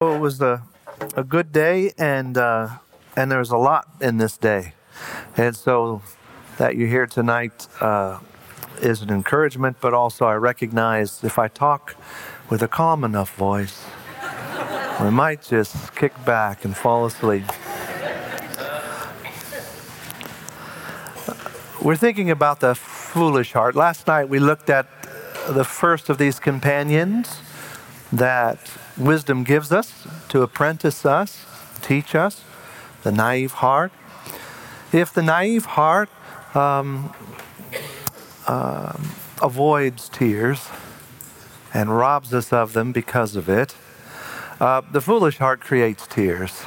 It was a good day, and there's a lot in this day. And so that you're here tonight is an encouragement, but also I recognize if I talk with a calm enough voice, we might just kick back and fall asleep. We're thinking about the foolish heart. Last night we looked at the first of these companions that wisdom gives us to apprentice us, teach us, the naive heart. If the naive heart avoids tears and robs us of them because of it, the foolish heart creates tears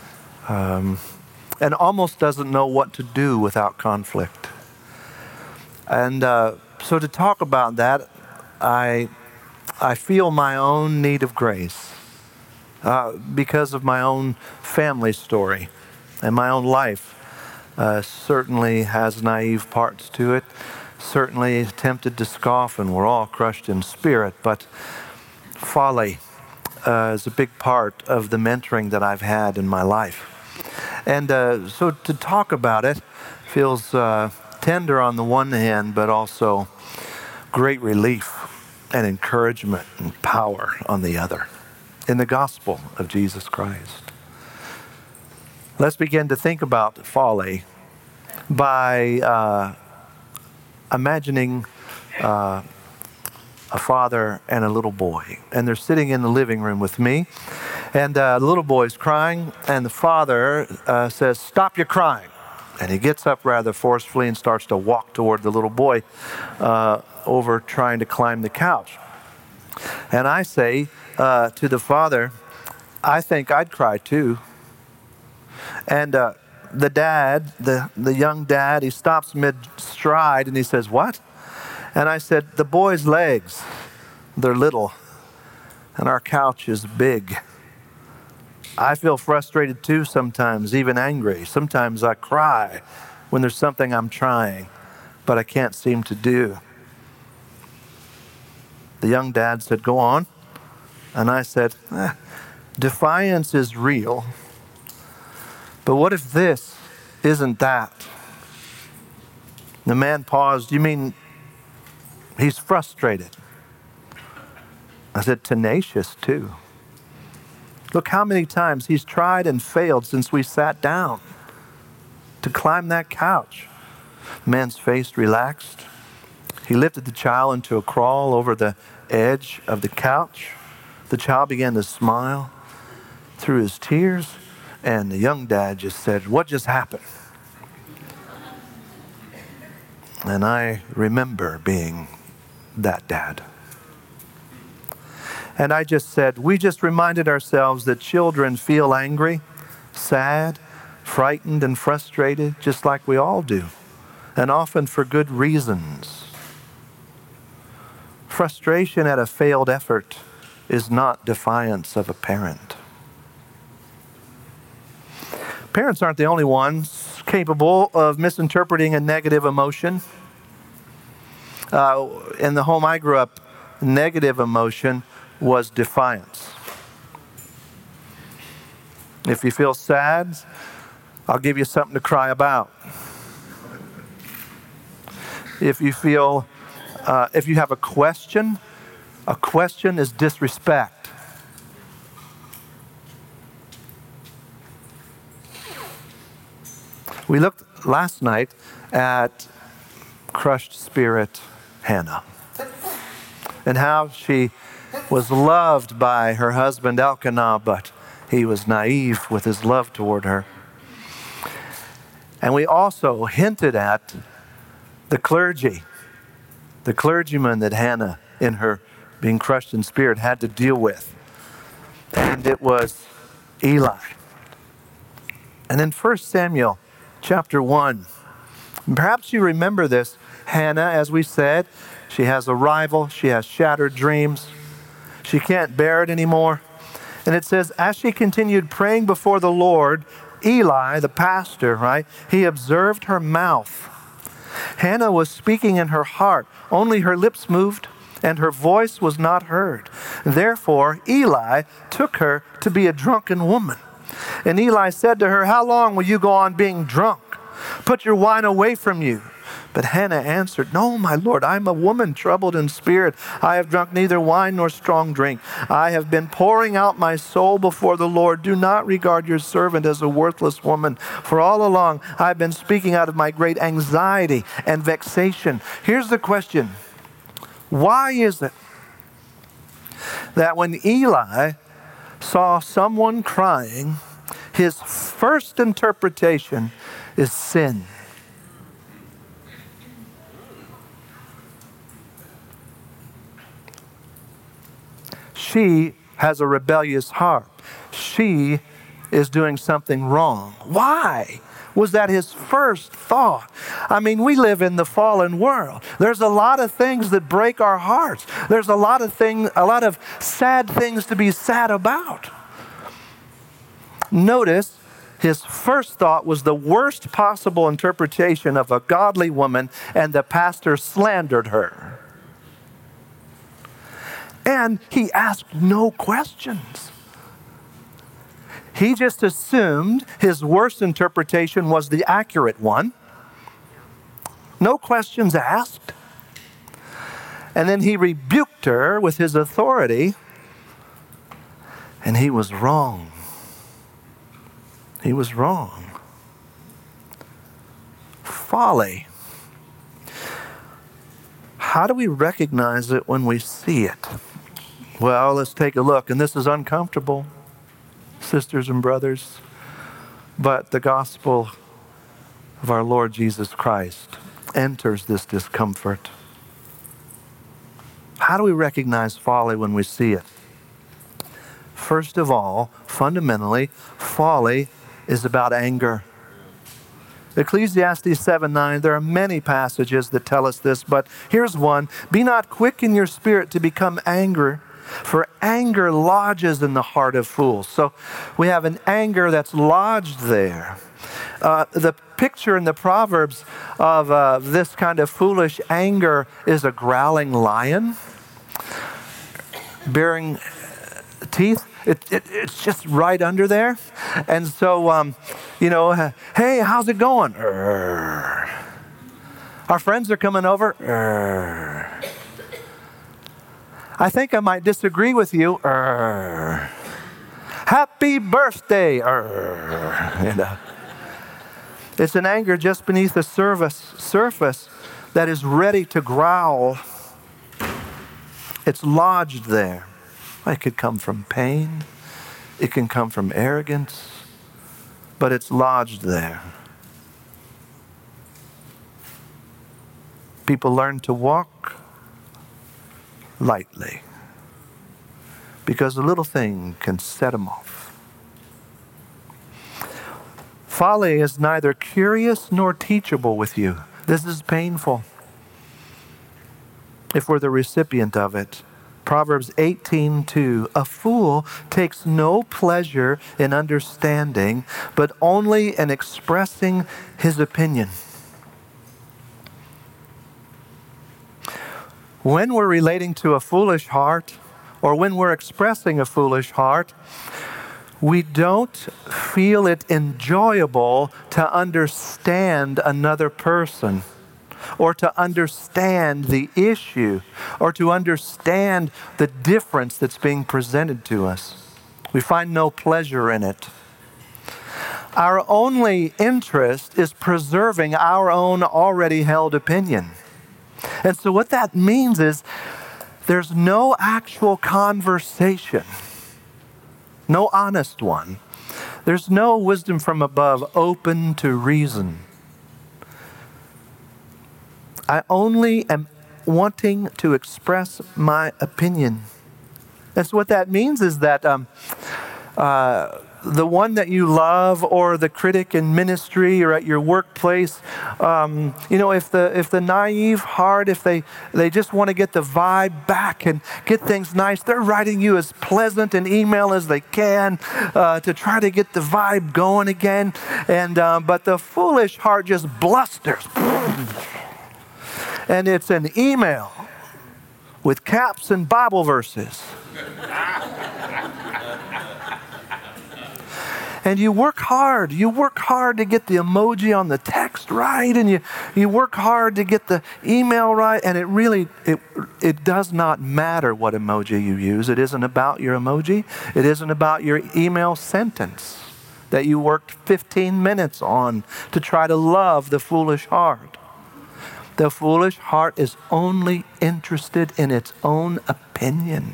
and almost doesn't know what to do without conflict. And so to talk about that, I feel my own need of grace because of my own family story, and my own life certainly has naive parts to it, certainly tempted to scoff, and we're all crushed in spirit, but folly is a big part of the mentoring that I've had in my life. And so to talk about it feels tender on the one hand, but also great relief and encouragement and power on the other in the gospel of Jesus Christ. Let's begin to think about folly by imagining a father and a little boy. And they're sitting in the living room with me. And the little boy's crying, and the father says, "Stop your crying." And he gets up rather forcefully and starts to walk toward the little boy over trying to climb the couch. And I say to the father, "I think I'd cry too." And the dad, the young dad, he stops mid-stride and he says, "What?" And I said, "The boy's legs, they're little, and our couch is big. I feel frustrated too sometimes, even angry. Sometimes I cry when there's something I'm trying, but I can't seem to do." The young dad said, "Go on." And I said, "Defiance is real. But what if this isn't that?" The man paused. "You mean he's frustrated?" I said, "Tenacious too. Look how many times he's tried and failed since we sat down to climb that couch." The man's face relaxed. He lifted the child into a crawl over the edge of the couch. The child began to smile through his tears, and the young dad just said, "What just happened?" And I remember being that dad. And I just said, we just reminded ourselves that children feel angry, sad, frightened, and frustrated, just like we all do, and often for good reasons. Frustration at a failed effort is not defiance of a parent. Parents aren't the only ones capable of misinterpreting a negative emotion. In the home I grew up, negative emotion was defiance. If you feel sad, I'll give you something to cry about. If you feel, if you have a question is disrespect. We looked last night at crushed spirit Hannah and how she was loved by her husband Elkanah, but he was naive with his love toward her. And we also hinted at the clergyman that Hannah, in her being crushed in spirit, had to deal with. And it was Eli. And in 1 Samuel chapter 1, perhaps you remember this, Hannah, as we said, she has a rival, she has shattered dreams. She can't bear it anymore. And it says, as she continued praying before the Lord, Eli, the pastor, right, he observed her mouth. Hannah was speaking in her heart. Only her lips moved, and her voice was not heard. Therefore, Eli took her to be a drunken woman. And Eli said to her, how long will you go on being drunk? Put your wine away from you. But Hannah answered, no, my Lord, I am a woman troubled in spirit. I have drunk neither wine nor strong drink. I have been pouring out my soul before the Lord. Do not regard your servant as a worthless woman. For all along I have been speaking out of my great anxiety and vexation. Here's the question. Why is it that when Eli saw someone crying, his first interpretation is sin? She has a rebellious heart. She is doing something wrong. Why was that his first thought? I mean, we live in the fallen world. There's a lot of things that break our hearts. There's a lot of sad things to be sad about. Notice his first thought was the worst possible interpretation of a godly woman, and the pastor slandered her. And he asked no questions. He just assumed his worst interpretation was the accurate one. No questions asked. And then he rebuked her with his authority, and he was wrong. He was wrong. Folly. How do we recognize it when we see it? Well, let's take a look. And this is uncomfortable, sisters and brothers, but the gospel of our Lord Jesus Christ enters this discomfort. How do we recognize folly when we see it? First of all, fundamentally, folly is about anger. Ecclesiastes 7:9, there are many passages that tell us this, but here's one. Be not quick in your spirit to become angry, for anger lodges in the heart of fools. So we have an anger that's lodged there. The picture in the Proverbs of this kind of foolish anger is a growling lion bearing teeth. It's just right under there. And so, hey, how's it going? Our friends are coming over. I think I might disagree with you. Happy birthday. It's an anger just beneath the surface that is ready to growl. It's lodged there. It could come from pain. It can come from arrogance. But it's lodged there. People learn to walk lightly because a little thing can set them off. Folly is neither curious nor teachable with you. This is painful if we're the recipient of it. Proverbs 18:2, a fool takes no pleasure in understanding, but only in expressing his opinion. When we're relating to a foolish heart, or when we're expressing a foolish heart, we don't feel it enjoyable to understand another person, or to understand the issue, or to understand the difference that's being presented to us. We find no pleasure in it. Our only interest is preserving our own already held opinion. And so what that means is there's no actual conversation, no honest one. There's no wisdom from above open to reason. I only am wanting to express my opinion. That's what that means, is that the one that you love, or the critic in ministry or at your workplace, if the naive heart, if they just want to get the vibe back and get things nice, they're writing you as pleasant an email as they can to try to get the vibe going again. And but the foolish heart just blusters. And it's an email with caps and Bible verses. And you work hard. You work hard to get the emoji on the text right, and you work hard to get the email right, and it does not matter what emoji you use. It isn't about your emoji. It isn't about your email sentence that you worked 15 minutes on to try to love the foolish heart. The foolish heart is only interested in its own opinion.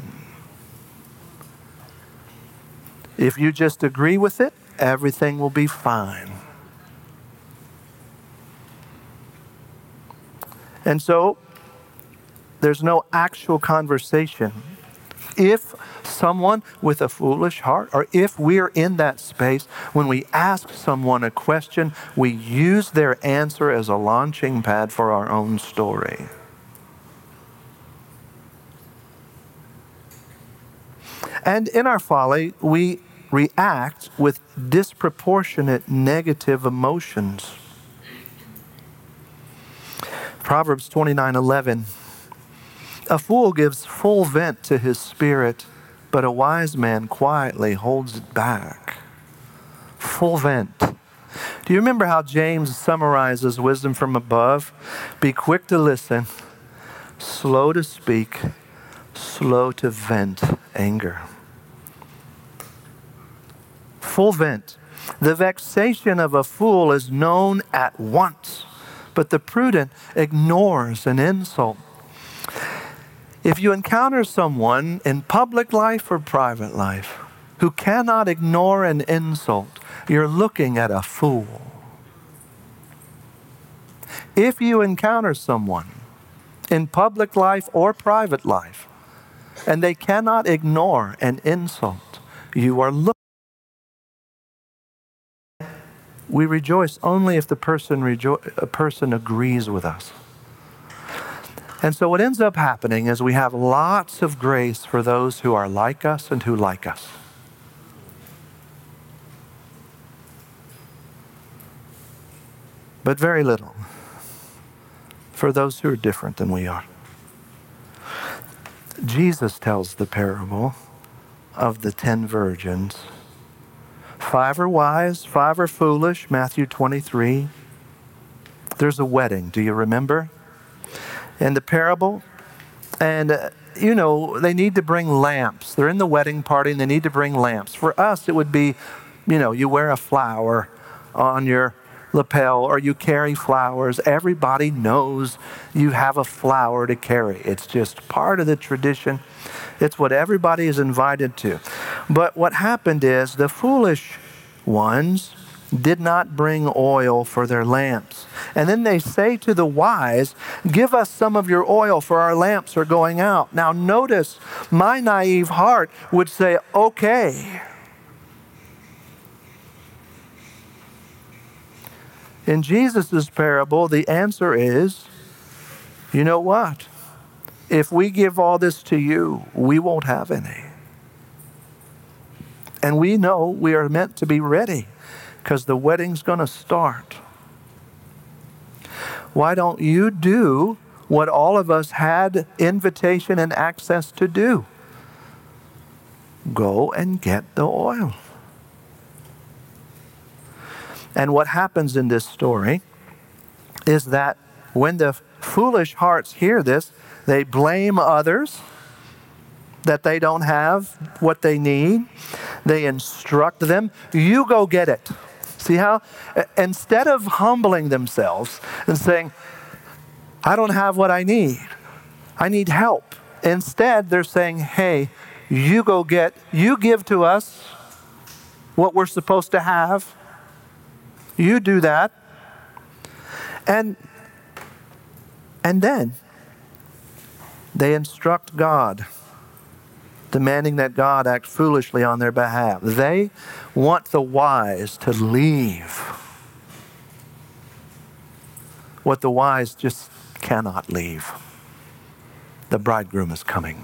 If you just agree with it, everything will be fine. And so, there's no actual conversation. If someone with a foolish heart, or if we're in that space, when we ask someone a question, we use their answer as a launching pad for our own story. And in our folly, we react with disproportionate negative emotions. Proverbs 29:11. A fool gives full vent to his spirit, but a wise man quietly holds it back. Full vent. Do you remember how James summarizes wisdom from above? Be quick to listen, slow to speak, slow to vent anger. Full vent. The vexation of a fool is known at once, but the prudent ignores an insult. If you encounter someone in public life or private life who cannot ignore an insult, you're looking at a fool. If you encounter someone in public life or private life and they cannot ignore an insult, you are looking. We rejoice only if the person agrees with us. And so what ends up happening is we have lots of grace for those who are like us and who like us. But very little for those who are different than we are. Jesus tells the parable of the 10 virgins. 5 are wise, 5 are foolish, Matthew 23. There's a wedding, do you remember? In the parable, and they need to bring lamps. They're in the wedding party and they need to bring lamps. For us, it would be, you wear a flower on your lapel or you carry flowers. Everybody knows you have a flower to carry. It's just part of the tradition. It's what everybody is invited to. But what happened is the foolish ones did not bring oil for their lamps. And then they say to the wise, give us some of your oil for our lamps are going out. Now notice, my naive heart would say, okay. In Jesus' parable, the answer is, you know what? If we give all this to you, we won't have any. And we know we are meant to be ready because the wedding's going to start. Why don't you do what all of us had invitation and access to do? Go and get the oil. And what happens in this story is that when the foolish hearts hear this, they blame others that they don't have what they need. They instruct them, you go get it. See how? Instead of humbling themselves and saying, I don't have what I need help. Instead, they're saying, hey, you give to us what we're supposed to have. You do that. And then they instruct God, demanding that God act foolishly on their behalf. They want the wise to leave what the wise just cannot leave. The bridegroom is coming.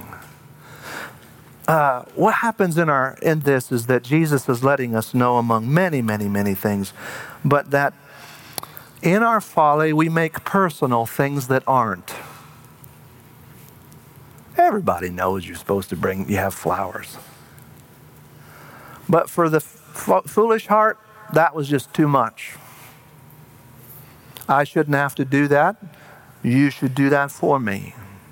What happens in this is that Jesus is letting us know among many, many, many things, but that in our folly we make personal things that aren't. Everybody knows you're supposed to you have flowers. But for the foolish heart, that was just too much. I shouldn't have to do that. You should do that for me.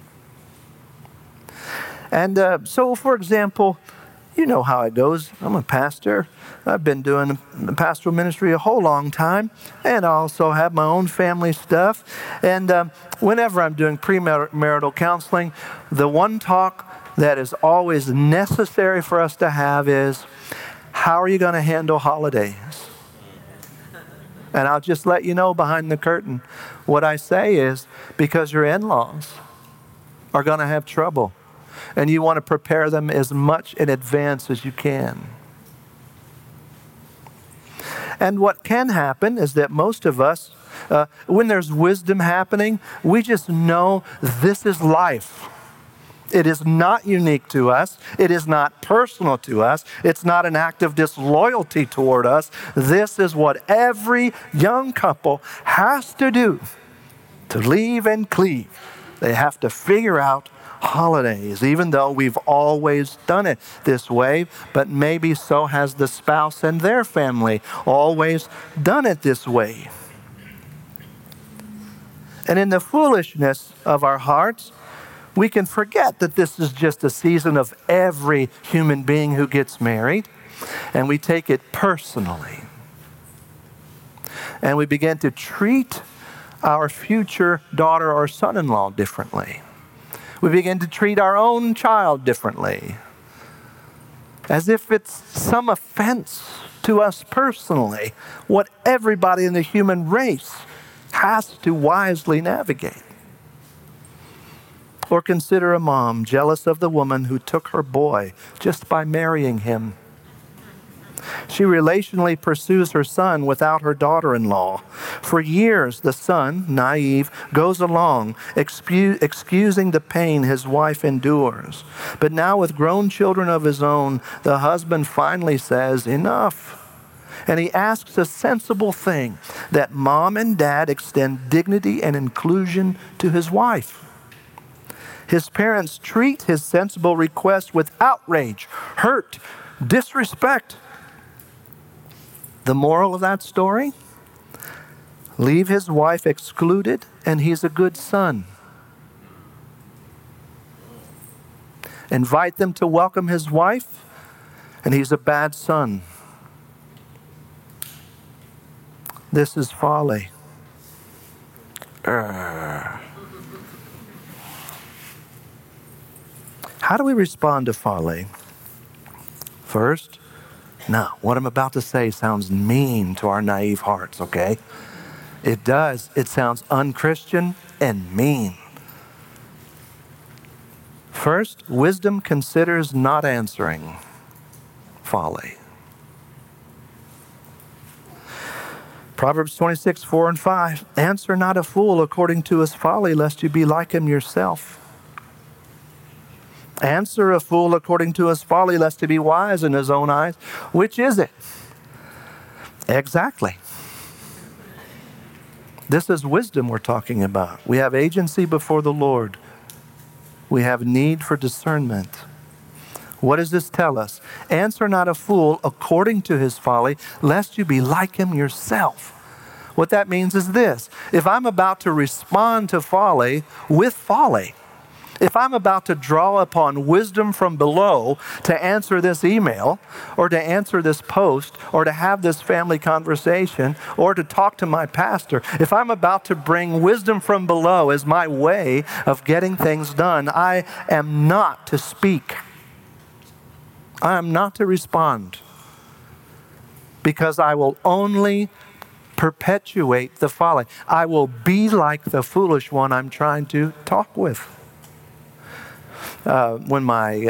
And so, for example, you know how it goes. I'm a pastor. I've been doing pastoral ministry a whole long time, and I also have my own family stuff. And whenever I'm doing premarital counseling, the one talk that is always necessary for us to have is, how are you going to handle holidays? And I'll just let you know behind the curtain, what I say is, because your in-laws are going to have trouble, and you want to prepare them as much in advance as you can. And what can happen is that most of us, when there's wisdom happening, we just know this is life. It is not unique to us. It is not personal to us. It's not an act of disloyalty toward us. This is what every young couple has to do to leave and cleave. They have to figure out holidays, even though we've always done it this way, but maybe so has the spouse and their family always done it this way. And in the foolishness of our hearts, we can forget that this is just a season of every human being who gets married, and we take it personally. And we begin to treat our future daughter or son-in-law differently. We begin to treat our own child differently, as if it's some offense to us personally, what everybody in the human race has to wisely navigate. Or consider a mom jealous of the woman who took her boy just by marrying him. She relationally pursues her son without her daughter-in-law. For years, the son, naive, goes along, excusing the pain his wife endures. But now with grown children of his own, the husband finally says, enough. And he asks a sensible thing, that mom and dad extend dignity and inclusion to his wife. His parents treat his sensible request with outrage, hurt, disrespect. The moral of that story? Leave his wife excluded, and he's a good son. Invite them to welcome his wife, and he's a bad son. This is folly. How do we respond to folly? First, now, what I'm about to say sounds mean to our naive hearts, okay? It does. It sounds unchristian and mean. First, wisdom considers not answering folly. Proverbs 26, 4 and 5. Answer not a fool according to his folly, lest you be like him yourself. Answer a fool according to his folly, lest he be wise in his own eyes. Which is it? Exactly. This is wisdom we're talking about. We have agency before the Lord. We have need for discernment. What does this tell us? Answer not a fool according to his folly, lest you be like him yourself. What that means is this. If I'm about to respond to folly with folly, if I'm about to draw upon wisdom from below to answer this email, or to answer this post, or to have this family conversation, or to talk to my pastor, if I'm about to bring wisdom from below as my way of getting things done, I am not to speak. I am not to respond, because I will only perpetuate the folly. I will be like the foolish one I'm trying to talk with. When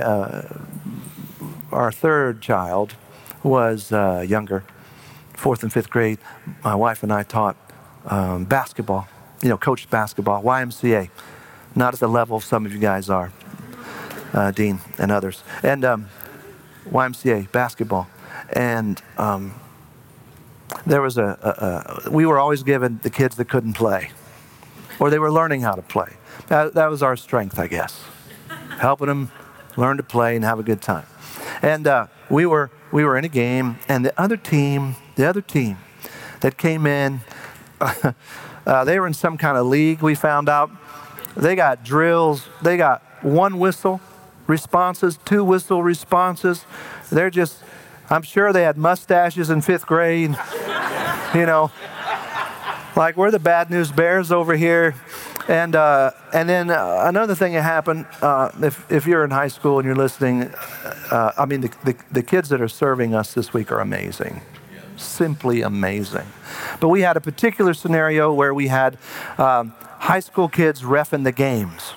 our third child was younger, 4th and 5th grade, my wife and I taught basketball, coached basketball, YMCA, not at the level some of you guys are, Dean and others, and YMCA basketball. And there was we were always given the kids that couldn't play, or they were learning how to play. That was our strength, I guess. Helping them learn to play and have a good time. And we were were in a game, and the other team that came in, they were in some kind of league, we found out. They got drills. They got 1 whistle responses, 2 whistle responses. They're just, I'm sure they had mustaches in 5th grade. You know, like we're the Bad News Bears over here. And then another thing that happened, if you're in high school and you're listening, I mean, the kids that are serving us this week are amazing. Simply amazing. But we had a particular scenario where we had high school kids reffing the games.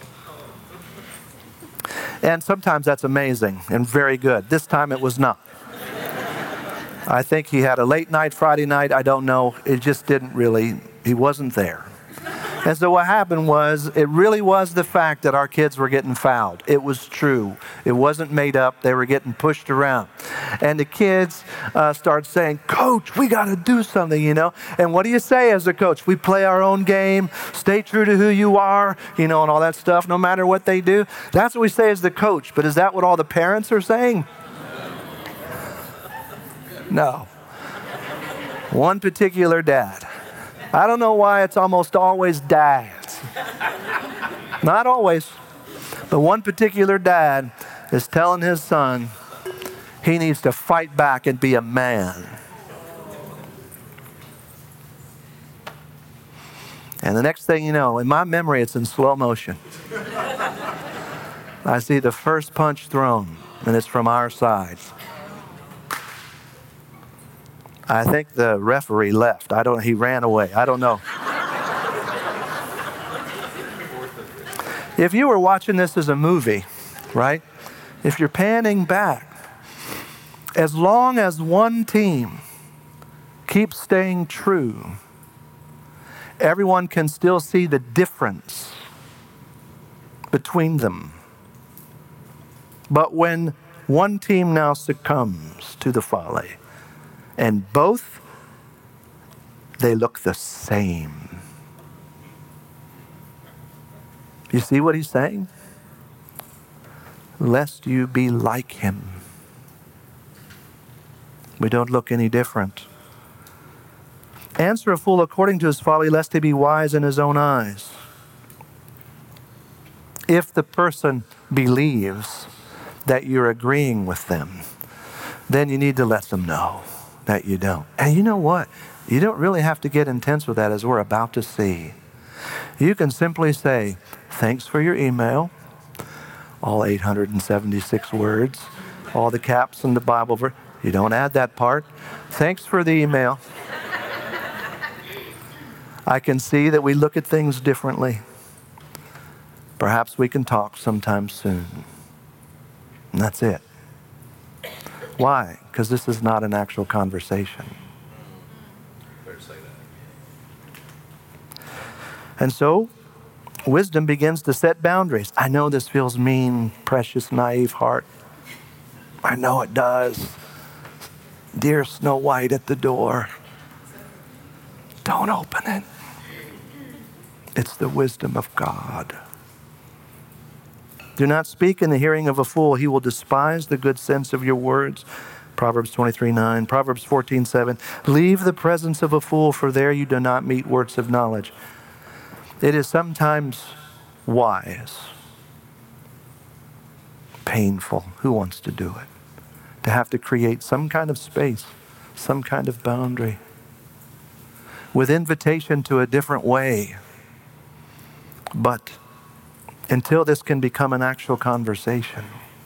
And sometimes that's amazing and very good. This time it was not. I think he had a late night Friday night. I don't know. It just didn't really, he wasn't there. And so what happened was, it really was the fact that our kids were getting fouled. It was true. It wasn't made up. They were getting pushed around. And the kids started saying, "Coach, we got to do something, you know." And what do you say as a coach? We play our own game, stay true to who you are, you know, and all that stuff, no matter what they do. That's what we say as the coach. But is that what all the parents are saying? No. One particular dad. I don't know why it's almost always dads. Not always. But one particular dad is telling his son he needs to fight back and be a man. And the next thing you know, in my memory, it's in slow motion. I see the first punch thrown, and it's from our side. I think the referee left. He ran away. I don't know. If you were watching this as a movie, right? If you're panning back, as long as one team keeps staying true, everyone can still see the difference between them. But when one team now succumbs to the folly, and both, they look the same. You see what he's saying? Lest you be like him. We don't look any different. Answer a fool according to his folly, lest he be wise in his own eyes. If the person believes that you're agreeing with them, then you need to let them know that you don't. And you know what? You don't really have to get intense with that, as we're about to see. You can simply say, "Thanks for your email," all 876 words, all the caps in the Bible verse. You don't add that part. "Thanks for the email. I can see that we look at things differently. Perhaps we can talk sometime soon." And that's it. Why? Because this is not an actual conversation. And so, wisdom begins to set boundaries. I know this feels mean, precious, naive heart. I know it does. Dear Snow White at the door. Don't open it. It's the wisdom of God. Do not speak in the hearing of a fool. He will despise the good sense of your words. Proverbs 23:9. Proverbs 14:7. Leave the presence of a fool, for there you do not meet words of knowledge. It is sometimes wise, painful. Who wants to do it? To have to create some kind of space, some kind of boundary, with invitation to a different way. But until this can become an actual conversation,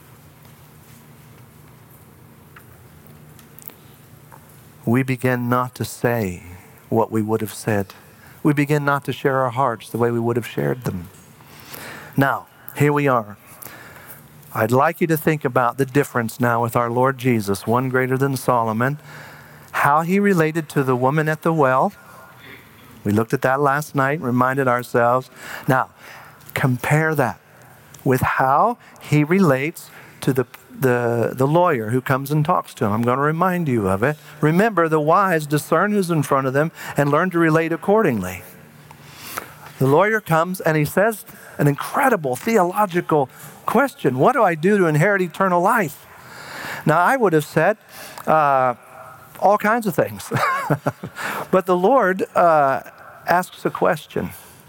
we begin not to say what we would have said. We begin not to share our hearts the way we would have shared them. Now, here we are. I'd like you to think about the difference now with our Lord Jesus, one greater than Solomon, how he related to the woman at the well. We looked at that last night, reminded ourselves. Now, compare that with how he relates to the lawyer who comes and talks to him. I'm going to remind you of it. Remember, the wise discern who's in front of them and learn to relate accordingly. The lawyer comes and he says an incredible theological question. What do I do to inherit eternal life? Now, I would have said all kinds of things. But the Lord asks a question.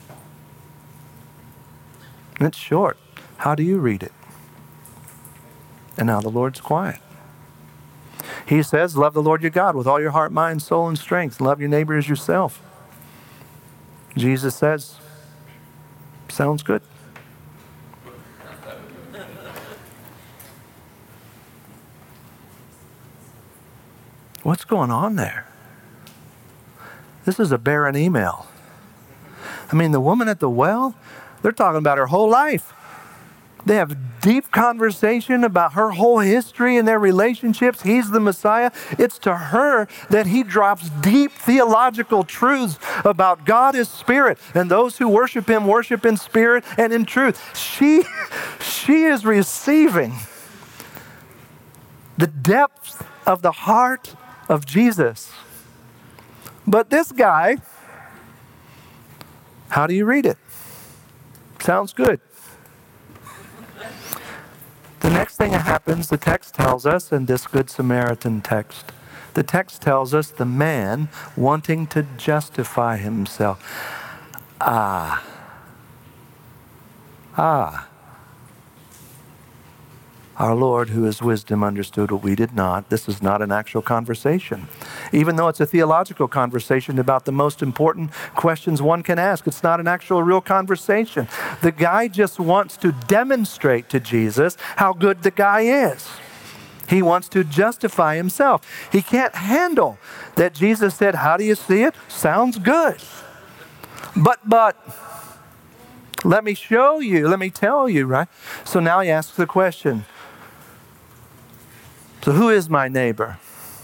And it's short. How do you read it? And now the Lord's quiet. He says, love the Lord your God with all your heart, mind, soul, and strength. Love your neighbor as yourself. Jesus says, sounds good. What's going on there? This is a barren email. I mean, the woman at the well, they're talking about her whole life. They have deep conversation about her whole history and their relationships. He's the Messiah. It's to her that he drops deep theological truths about God is spirit, and those who worship him worship in spirit and in truth. She is receiving the depth of the heart of Jesus. But this guy, how do you read it? Sounds good. The next thing that happens, the text tells us, in this Good Samaritan text, the text tells us the man wanting to justify himself. Our Lord, who is wisdom, understood what we did not. This is not an actual conversation. Even though it's a theological conversation about the most important questions one can ask, it's not an actual real conversation. The guy just wants to demonstrate to Jesus how good the guy is. He wants to justify himself. He can't handle that Jesus said, how do you see it? Sounds good. But, let me show you, let me tell you, right? So now he asks the question, so who is my neighbor?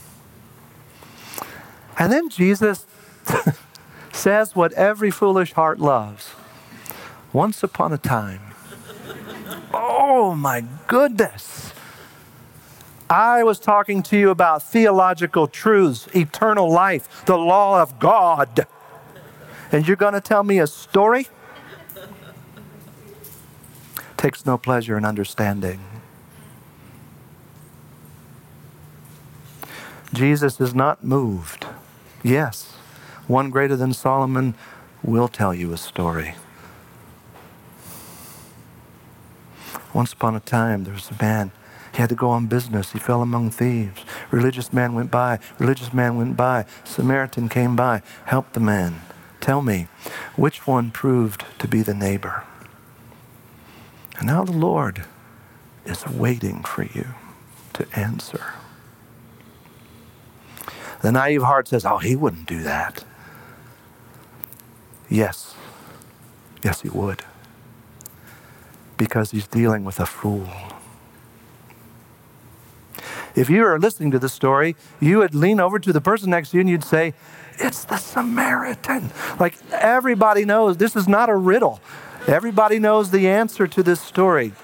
And then Jesus says what every foolish heart loves. Once upon a time. Oh my goodness. I was talking to you about theological truths, eternal life, the law of God. And you're going to tell me a story? Takes no pleasure in understanding. Jesus is not moved. Yes, one greater than Solomon will tell you a story. Once upon a time, there was a man. He had to go on business. He fell among thieves. Religious man went by. Religious man went by. Samaritan came by. Helped the man. Tell me, which one proved to be the neighbor? And now the Lord is waiting for you to answer. The naive heart says, oh, he wouldn't do that. Yes. Yes, he would. Because he's dealing with a fool. If you were listening to the story, you would lean over to the person next to you and you'd say, it's the Samaritan. Like everybody knows, this is not a riddle. Everybody knows the answer to this story.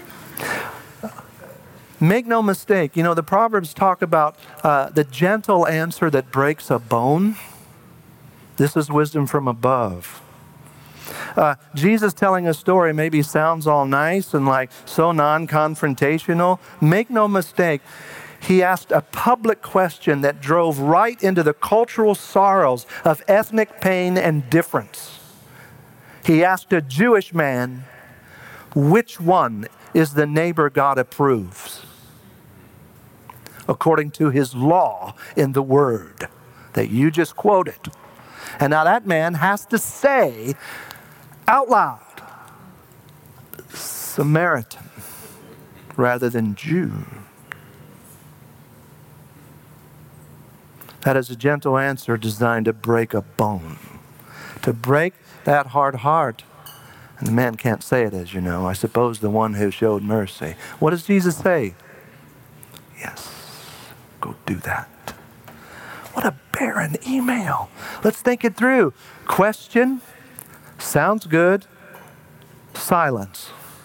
Make no mistake, you know, the Proverbs talk about the gentle answer that breaks a bone. This is wisdom from above. Jesus telling a story maybe sounds all nice and like so non-confrontational. Make no mistake, he asked a public question that drove right into the cultural sorrows of ethnic pain and difference. He asked a Jewish man, which one is the neighbor God approves? According to his law in the word that you just quoted. And now that man has to say out loud, Samaritan rather than Jew. That is a gentle answer designed to break a bone, to break that hard heart. And the man can't say it, as you know. I suppose the one who showed mercy. What does Jesus say? Yes, go do that. What a barren email. Let's think it through. Question, sounds good. Silence.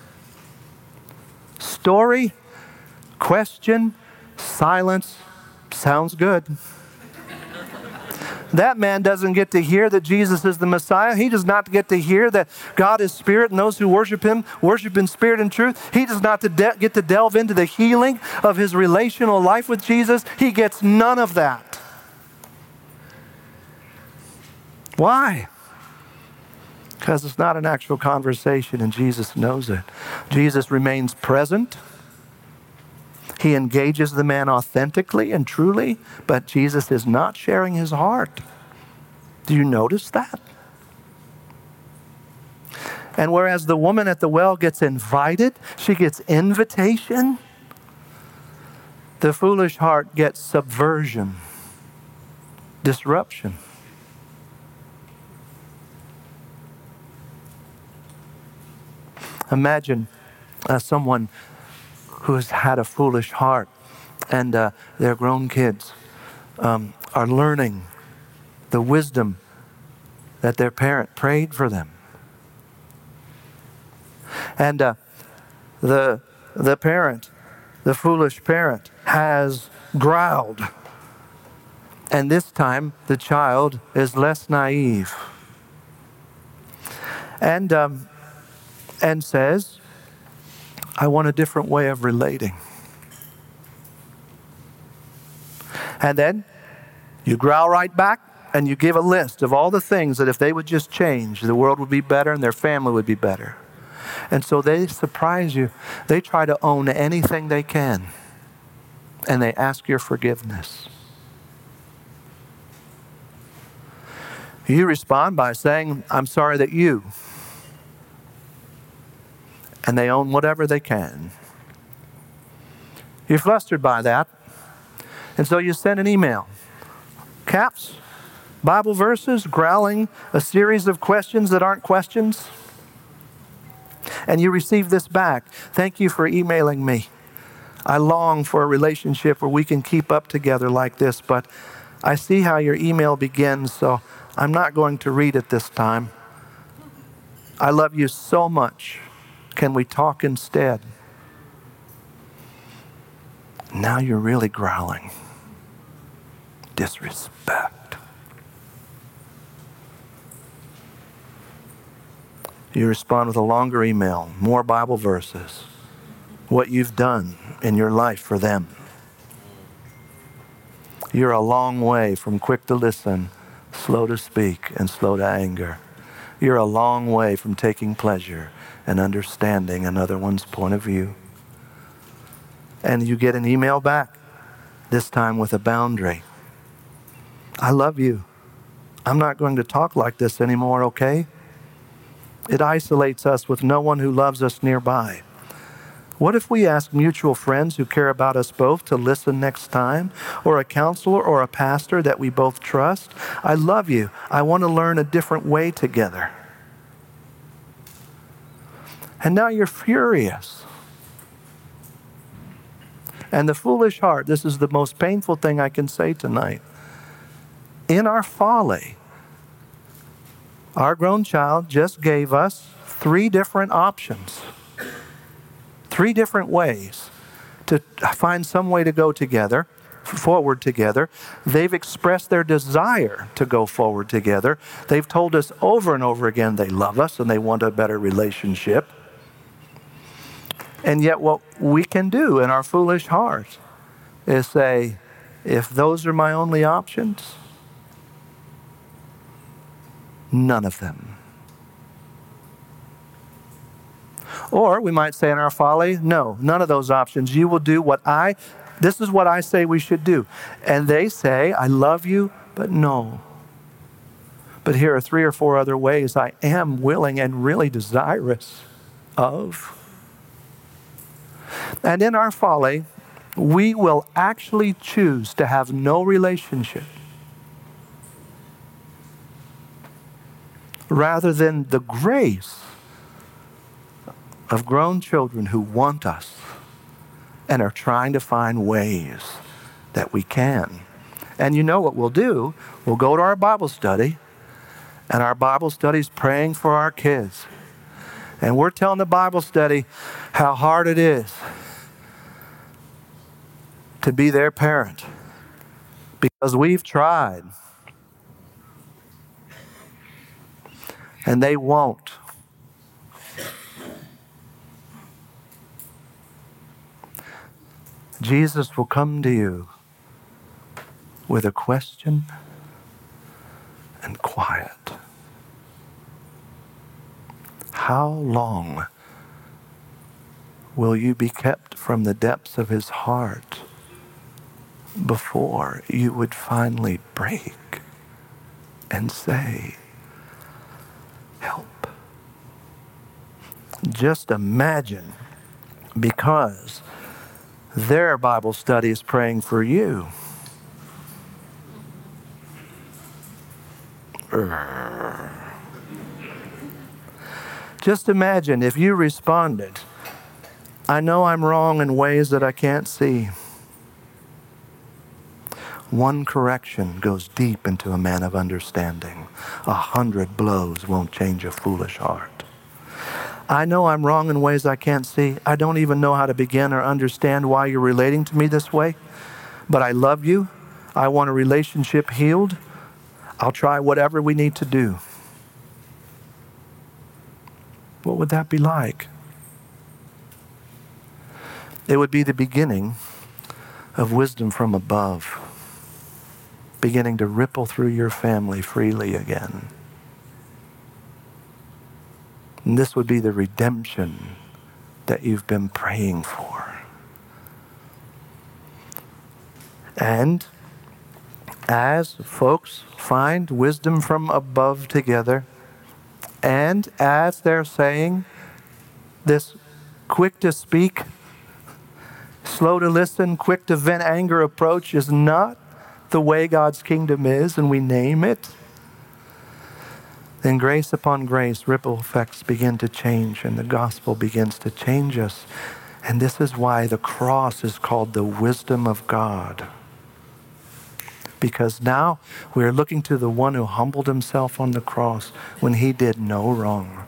Story, question, silence, sounds good. That man doesn't get to hear that Jesus is the Messiah. He does not get to hear that God is spirit and those who worship him worship in spirit and truth. He does not get to delve into the healing of his relational life with Jesus. He gets none of that. Why? Because it's not an actual conversation and Jesus knows it. Jesus remains present. He engages the man authentically and truly, but Jesus is not sharing his heart. Do you notice that? And whereas the woman at the well gets invited, she gets invitation, the foolish heart gets subversion, disruption. Imagine someone who has had a foolish heart and their grown kids are learning the wisdom that their parent prayed for them. And the parent, the foolish parent, has growled. And this time the child is less naive. And says, I want a different way of relating. And then you growl right back and you give a list of all the things that if they would just change, the world would be better and their family would be better. And so they surprise you. They try to own anything they can. And they ask your forgiveness. You respond by saying, I'm sorry that you. And they own whatever they can. You're flustered by that. And so you send an email. Caps, Bible verses, growling, a series of questions that aren't questions. And you receive this back. Thank you for emailing me. I long for a relationship where we can keep up together like this, but I see how your email begins, so I'm not going to read it this time. I love you so much. Can we talk instead? Now you're really growling. Disrespect. You respond with a longer email, more Bible verses, what you've done in your life for them. You're a long way from quick to listen, slow to speak, and slow to anger. You're a long way from taking pleasure and understanding another one's point of view. And you get an email back, this time with a boundary. I love you. I'm not going to talk like this anymore, okay? It isolates us with no one who loves us nearby. What if we ask mutual friends who care about us both to listen next time? Or a counselor or a pastor that we both trust? I love you. I want to learn a different way together. And now you're furious. And the foolish heart, this is the most painful thing I can say tonight. In our folly, our grown child just gave us 3 different options. 3 different ways to find some way to go together, forward together. They've expressed their desire to go forward together. They've told us over and over again they love us and they want a better relationship. And yet what we can do in our foolish heart is say, if those are my only options, none of them. Or we might say in our folly, no, none of those options. You will do this is what I say we should do. And they say, I love you, but no. But here are 3 or 4 other ways I am willing and really desirous of. And in our folly, we will actually choose to have no relationship rather than the grace of grown children who want us and are trying to find ways that we can. And you know what we'll do? We'll go to our Bible study, and our Bible study's praying for our kids. And we're telling the Bible study how hard it is to be their parent because we've tried and they won't. Jesus will come to you with a question and quiet. How long will you be kept from the depths of his heart before you would finally break and say, help? Just imagine, because their Bible study is praying for you. Just imagine if you responded, I know I'm wrong in ways that I can't see. One correction goes deep into a man of understanding. 100 blows won't change a foolish heart. I know I'm wrong in ways I can't see. I don't even know how to begin or understand why you're relating to me this way. But I love you. I want a relationship healed. I'll try whatever we need to do. What would that be like? It would be the beginning of wisdom from above, beginning to ripple through your family freely again. And this would be the redemption that you've been praying for. And as folks find wisdom from above together, and as they're saying this quick to speak, slow to listen, quick to vent anger approach is not the way God's kingdom is, and we name it, then grace upon grace, ripple effects begin to change, and the gospel begins to change us. And this is why the cross is called the wisdom of God. Because now we're looking to the one who humbled himself on the cross when he did no wrong.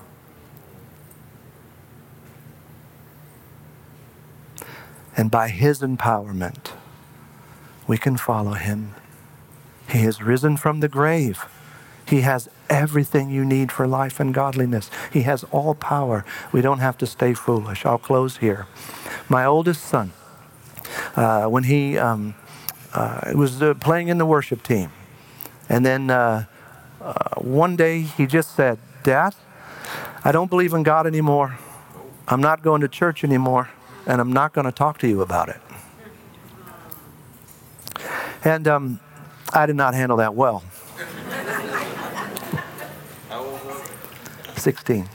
And by his empowerment, we can follow him. He has risen from the grave. He has everything you need for life and godliness. He has all power. We don't have to stay foolish. I'll close here. My oldest son, when he was playing in the worship team, and then one day he just said, Dad, I don't believe in God anymore. I'm not going to church anymore, and I'm not going to talk to you about it. And I did not handle that well. 16.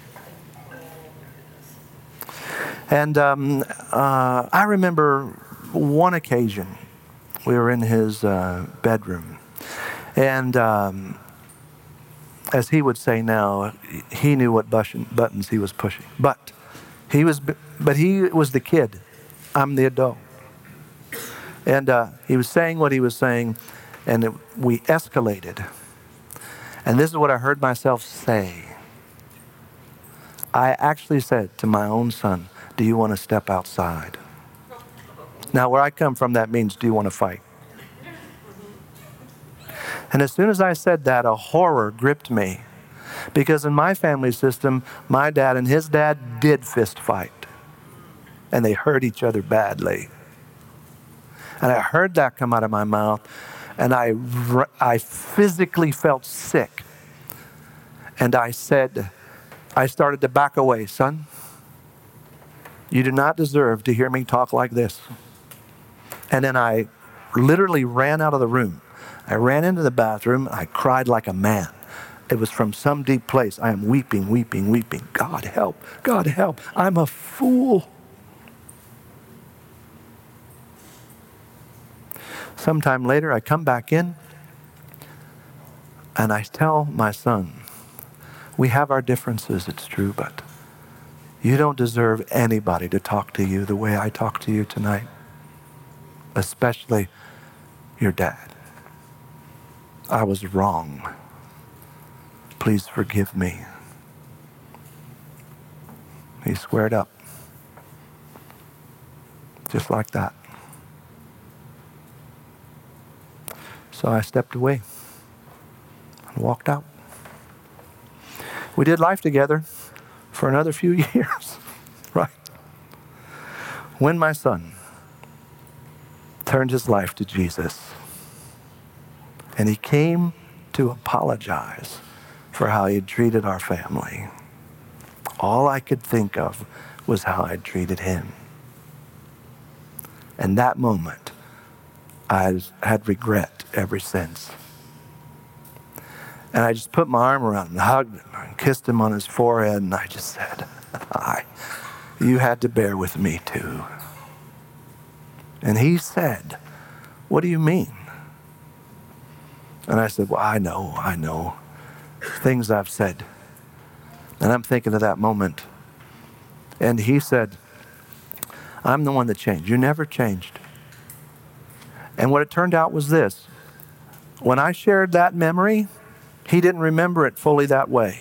And I remember one occasion, we were in his bedroom, and as he would say now, he knew what buttons he was pushing. But he was the kid. I'm the adult. And he was saying what he was saying, and we escalated. And this is what I heard myself say. I actually said to my own son, do you want to step outside? Now, where I come from, that means, do you want to fight? And as soon as I said that, a horror gripped me. Because in my family system, my dad and his dad did fist fight. And they hurt each other badly. And I heard that come out of my mouth, and I physically felt sick. And I started to back away. Son, you do not deserve to hear me talk like this. And then I literally ran out of the room. I ran into the bathroom. I cried like a man. It was from some deep place. I am weeping, weeping, weeping. God help, God help. I'm a fool. Sometime later, I come back in and I tell my son, we have our differences, it's true, but you don't deserve anybody to talk to you the way I talk to you tonight, especially your dad. I was wrong. Please forgive me. He squared up. Just like that. So I stepped away and walked out. We did life together for another few years, right? When my son turned his life to Jesus, and he came to apologize for how he had treated our family, all I could think of was how I'd treated him. And that moment, I had regret ever since. And I just put my arm around him and hugged him and kissed him on his forehead, and I just said, you had to bear with me too. And he said, what do you mean? And I said, well, I know. Things I've said. And I'm thinking of that moment. And he said, I'm the one that changed. You never changed. And what it turned out was this. When I shared that memory, he didn't remember it fully that way.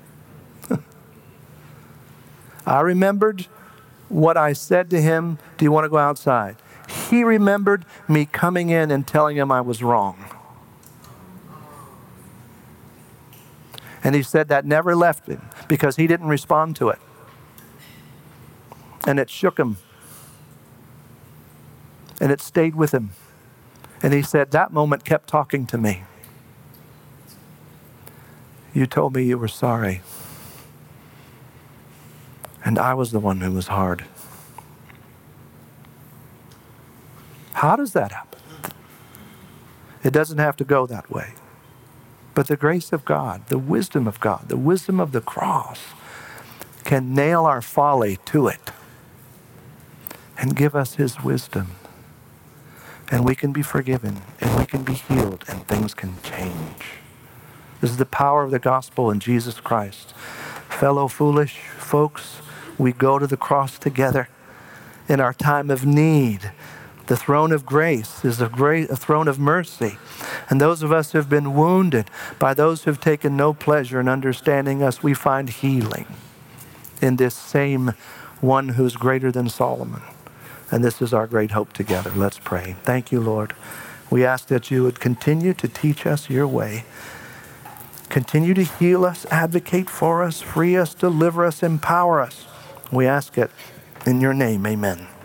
I remembered what I said to him, do you want to go outside? He remembered me coming in and telling him I was wrong. And he said that never left him because he didn't respond to it. And it shook him. And it stayed with him. And he said, that moment kept talking to me. You told me you were sorry. And I was the one who was hard. How does that happen? It doesn't have to go that way. But the grace of God, the wisdom of God, the wisdom of the cross can nail our folly to it and give us his wisdom. And we can be forgiven, and we can be healed, and things can change. This is the power of the gospel in Jesus Christ. Fellow foolish folks, we go to the cross together in our time of need. The throne of grace is a throne of mercy. And those of us who have been wounded by those who have taken no pleasure in understanding us, we find healing in this same one who's greater than Solomon. And this is our great hope together. Let's pray. Thank you, Lord. We ask that you would continue to teach us your way. Continue to heal us, advocate for us, free us, deliver us, empower us. We ask it in your name. Amen.